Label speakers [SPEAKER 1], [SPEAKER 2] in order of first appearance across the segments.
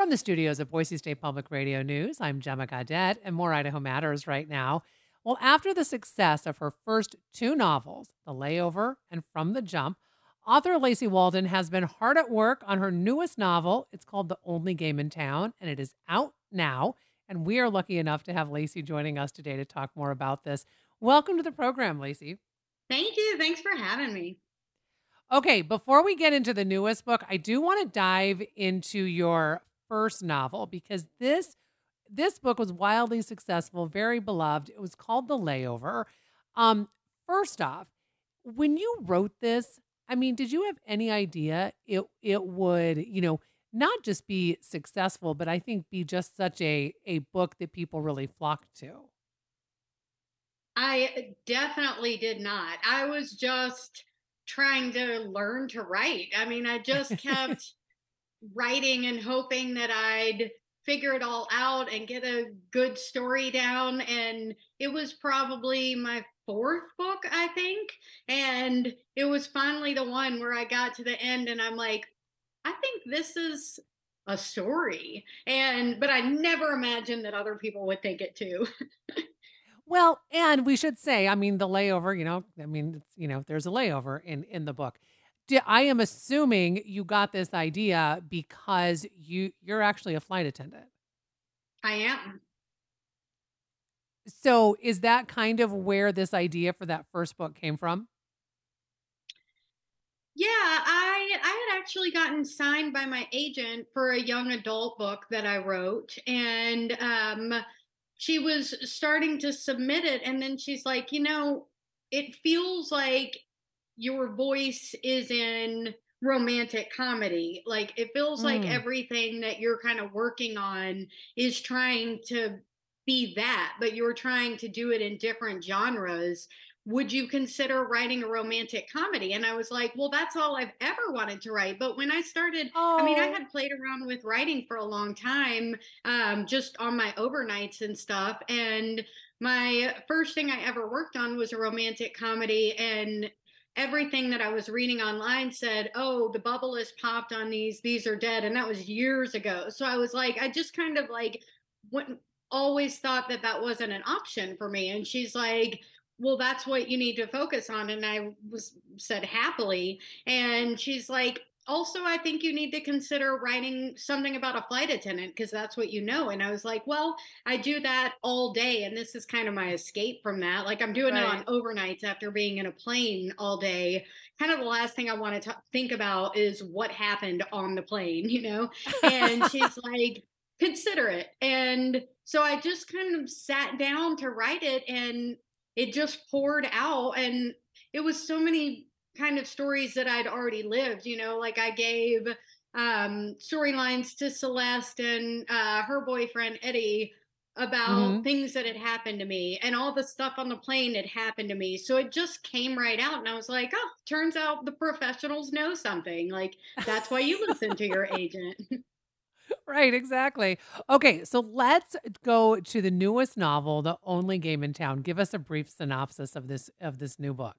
[SPEAKER 1] From the studios of Boise State Public Radio News, I'm Gemma Gadet, and more Idaho Matters right now. Well, after the success of her first two novels, The Layover and From the Jump, author Lacey Walden has been hard at work on her newest novel. It's called The Only Game in Town, and it is out now. And we are lucky enough to have Lacey joining us today to talk more about this. Welcome to the program, Lacey.
[SPEAKER 2] Thank you. Thanks for having me.
[SPEAKER 1] Okay, before we get into the newest book, I do want to dive into your first novel because this book was wildly successful, very beloved. It was called The Layover. Um, First off, when you wrote this, I mean, did you have any idea it would, not just be successful, but I think be just such a book that people really flocked to?
[SPEAKER 2] I definitely did not. I was just trying to learn to write. I mean, I just kept writing and hoping that I'd figure it all out and get a good story down. And it was probably my fourth book, I think. And it was finally the one where I got to the end and I'm like, I think this is a story. But I never imagined that other people would think it too.
[SPEAKER 1] Well, and we should say, I mean, the layover, it's, there's a layover in the book. I am assuming you got this idea because you're actually a flight attendant.
[SPEAKER 2] I am.
[SPEAKER 1] So is that kind of where this idea for that first book came from?
[SPEAKER 2] Yeah, I had actually gotten signed by my agent for a young adult book that I wrote, and she was starting to submit it, and then she's like, it feels like your voice is in romantic comedy. Like it feels like
[SPEAKER 1] Mm.
[SPEAKER 2] everything that you're kind of working on is trying to be that, but you're trying to do it in different genres. Would you consider writing a romantic comedy? And I was like, well, that's all I've ever wanted to write. But when I started, I mean, I
[SPEAKER 1] Oh.
[SPEAKER 2] had played around with writing for a long time, just on my overnights and stuff. And my first thing I ever worked on was a romantic comedy. And everything that I was reading online said, oh, the bubble is popped on these are dead. And that was years ago. So I was like, I just kind of like, went, always thought that that wasn't an option for me. And she's like, well, that's what you need to focus on. And I was said happily. And she's like, also, I think you need to consider writing something about a flight attendant because that's what you know. And I was like, well, I do that all day. And this is kind of my escape from that. Like, I'm doing it on
[SPEAKER 1] Right.
[SPEAKER 2] overnights after being in a plane all day. Kind of the last thing I want to think about is what happened on the plane, you know? And she's like, consider it. And so I just kind of sat down to write it and it just poured out. And it was so many kind of stories that I'd already lived, like I gave storylines to Celeste and her boyfriend Eddie about
[SPEAKER 1] Mhm.
[SPEAKER 2] things that had happened to me, and all the stuff on the plane had happened to me. So it just came right out. And I was like, oh, turns out the professionals know something. Like, that's why you listen to your agent.
[SPEAKER 1] Right, exactly. Okay, so let's go to the newest novel, The Only Game in Town. Give us a brief synopsis of this new book.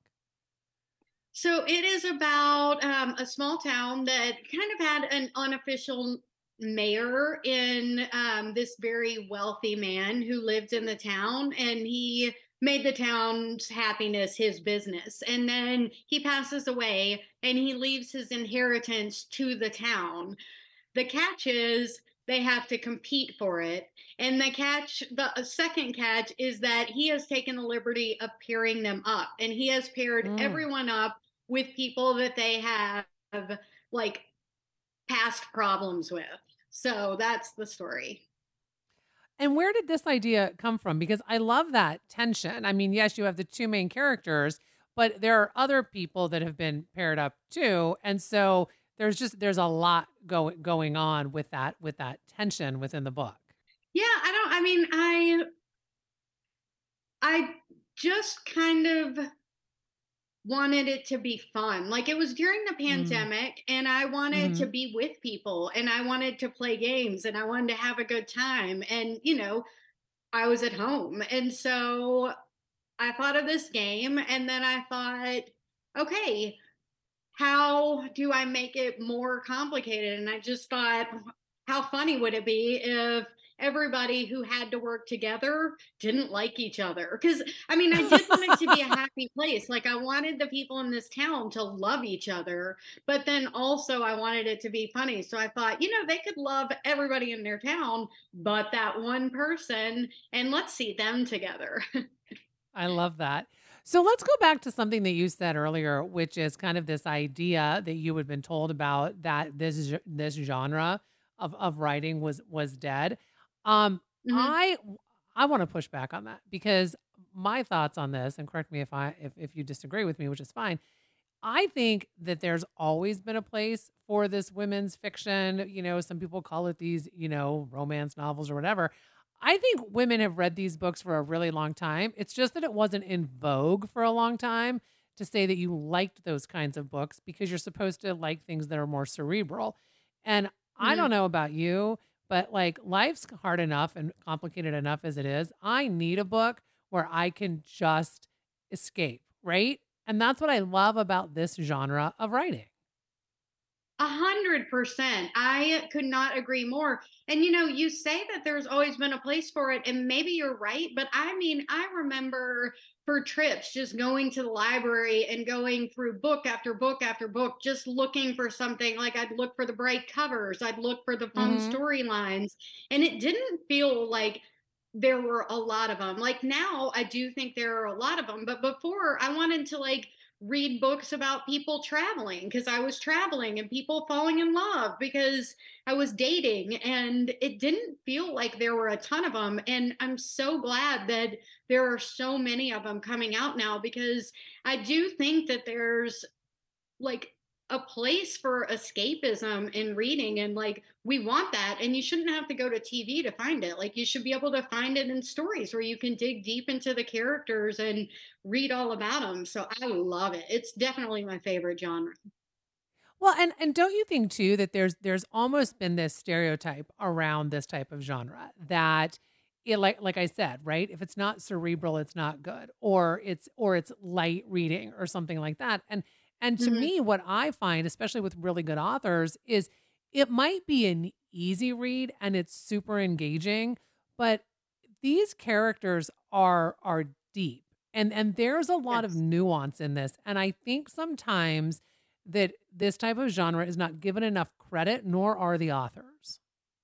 [SPEAKER 2] So it is about a small town that kind of had an unofficial mayor in this very wealthy man who lived in the town, and he made the town's happiness his business. And then he passes away and he leaves his inheritance to the town. The catch is they have to compete for it. And the second catch is that he has taken the liberty of pairing them up. And he has paired
[SPEAKER 1] Mm.
[SPEAKER 2] everyone up with people that they have like past problems with. So that's the story.
[SPEAKER 1] And where did this idea come from? Because I love that tension. I mean, yes, you have the two main characters, but there are other people that have been paired up too. And so there's a lot going on with that tension within the book.
[SPEAKER 2] Yeah, I just kind of wanted it to be fun. Like it was during the
[SPEAKER 1] Mm.
[SPEAKER 2] pandemic and I wanted to
[SPEAKER 1] Mhm.
[SPEAKER 2] be with people and I wanted to play games and I wanted to have a good time. And, I was at home. And so I thought of this game and then I thought, okay, how do I make it more complicated? And I just thought, how funny would it be if everybody who had to work together didn't like each other? Because I mean, I did want it to be a happy place. Like, I wanted the people in this town to love each other, but then also I wanted it to be funny. So I thought, they could love everybody in their town, but that one person, and let's see them together.
[SPEAKER 1] I love that. So let's go back to something that you said earlier, which is kind of this idea that you had been told about that this genre of writing was dead. Um,
[SPEAKER 2] Mhm.
[SPEAKER 1] I I want to push back on that because my thoughts on this, and correct me if you disagree with me, which is fine. I think that there's always been a place for this women's fiction. Some people call it these, romance novels or whatever. I think women have read these books for a really long time. It's just that it wasn't in vogue for a long time to say that you liked those kinds of books because you're supposed to like things that are more cerebral. And I don't
[SPEAKER 2] Mhm.
[SPEAKER 1] know about you, but like life's hard enough and complicated enough as it is. I need a book where I can just escape, right? And that's what I love about this genre of writing.
[SPEAKER 2] 100%. I could not agree more. And you say that there's always been a place for it, and maybe you're right. But I mean, I remember for trips just going to the library and going through book after book after book, just looking for something. Like, I'd look for the bright covers, I'd look for the fun
[SPEAKER 1] Mhm.
[SPEAKER 2] storylines. And it didn't feel like there were a lot of them. Like, now I do think there are a lot of them. But before, I wanted to like read books about people traveling because I was traveling, and people falling in love because I was dating. And it didn't feel like there were a ton of them. And I'm so glad that there are so many of them coming out now, because I do think that there's like a place for escapism in reading, and like we want that, and you shouldn't have to go to TV to find it. Like, you should be able to find it in stories where you can dig deep into the characters and read all about them. So I love it. It's definitely my favorite genre.
[SPEAKER 1] Well, and don't you think too that there's almost been this stereotype around this type of genre that it like I said, right? If it's not cerebral, it's not good, or it's light reading or something like that. And to
[SPEAKER 2] Hmm.
[SPEAKER 1] me, what I find, especially with really good authors, is it might be an easy read and it's super engaging, but these characters are deep and there's a lot of
[SPEAKER 2] Yes.
[SPEAKER 1] nuance in this. And I think sometimes that this type of genre is not given enough credit, nor are the authors.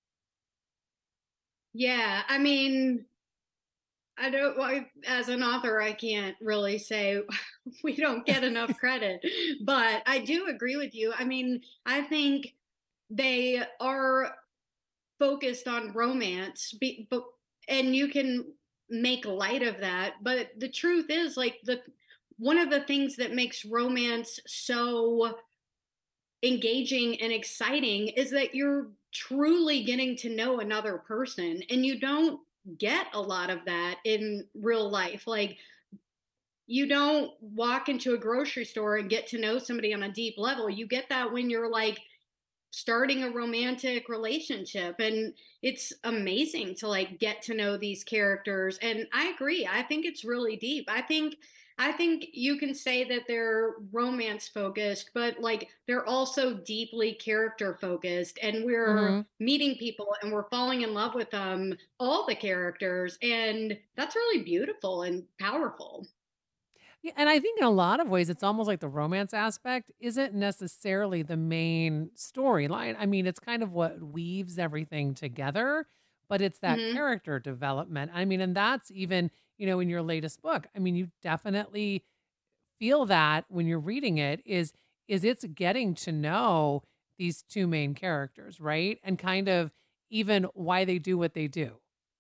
[SPEAKER 2] Yeah, I mean, I don't, well, as an author, I can't really say we don't get enough credit, but I do agree with you. I mean, I think they are focused on romance, and you can make light of that. But the truth is, like, the one of the things that makes romance so engaging and exciting is that you're truly getting to know another person, and you don't get a lot of that in real life. Like, you don't walk into a grocery store and get to know somebody on a deep level. You get that when you're like starting a romantic relationship, and it's amazing to like get to know these characters. And I agree, I think it's really deep. I think you can say that they're romance focused, but like they're also deeply character focused, and we're
[SPEAKER 1] Mhm.
[SPEAKER 2] meeting people and we're falling in love with them, all the characters, and that's really beautiful and powerful.
[SPEAKER 1] Yeah, and I think in a lot of ways, it's almost like the romance aspect isn't necessarily the main storyline. I mean, it's kind of what weaves everything together, but it's that
[SPEAKER 2] Hmm.
[SPEAKER 1] character development. I mean, and that's even, in your latest book. I mean, you definitely feel that when you're reading it is it's getting to know these two main characters, right? And kind of even why they do what they do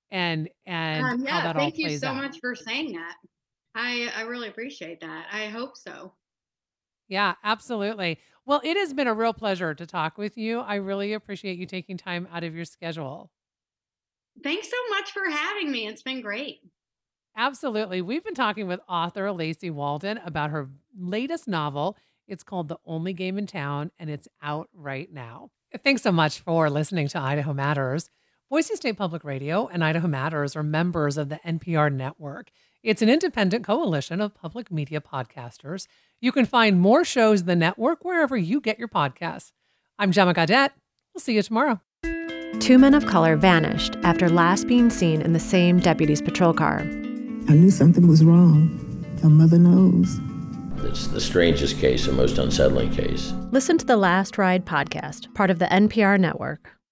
[SPEAKER 1] and how
[SPEAKER 2] Yeah,
[SPEAKER 1] that all
[SPEAKER 2] thank you
[SPEAKER 1] plays
[SPEAKER 2] so
[SPEAKER 1] out.
[SPEAKER 2] much for saying that. I really appreciate that. I hope so.
[SPEAKER 1] Yeah, absolutely. Well, it has been a real pleasure to talk with you. I really appreciate you taking time out of your schedule.
[SPEAKER 2] Thanks so much for having me. It's been great.
[SPEAKER 1] Absolutely. We've been talking with author Lacey Walden about her latest novel. It's called The Only Game in Town, and it's out right now. Thanks so much for listening to Idaho Matters. Boise State Public Radio and Idaho Matters are members of the NPR network. It's an independent coalition of public media podcasters. You can find more shows in the network wherever you get your podcasts. I'm Gemma Gaudette. We'll see you tomorrow.
[SPEAKER 3] Two men of color vanished after last being seen in the same deputy's patrol car.
[SPEAKER 4] I knew something was wrong. A mother knows.
[SPEAKER 5] It's the strangest case, the most unsettling case.
[SPEAKER 3] Listen to the Last Ride podcast, part of the NPR network.